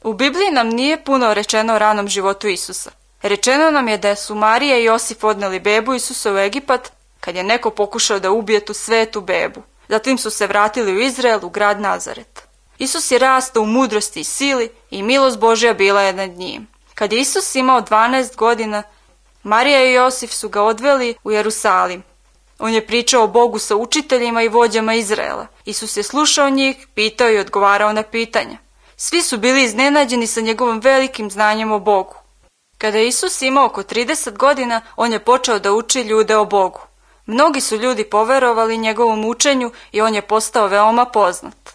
U Bibliji nam nije puno rečeno o ranom životu Isusa. Rečeno nam je da su Marija i Josif odneli bebu Isusa u Egipat kad je neko pokušao da ubije tu svetu bebu. Zatim su se vratili u Izrael, u grad Nazaret. Isus je rastao u mudrosti i sili i milost Božja bila je nad njim. Kad je Isus imao 12 godina, Marija i Josif su ga odveli u Jerusalim. On je pričao o Bogu sa učiteljima i vođama Izraela. Isus je slušao njih, pitao i odgovarao na pitanja. Svi su bili iznenađeni sa njegovim velikim znanjem o Bogu. Kada je Isus imao oko 30 godina, on je počeo da uči ljude o Bogu. Mnogi su ljudi poverovali njegovom učenju i on je postao veoma poznat.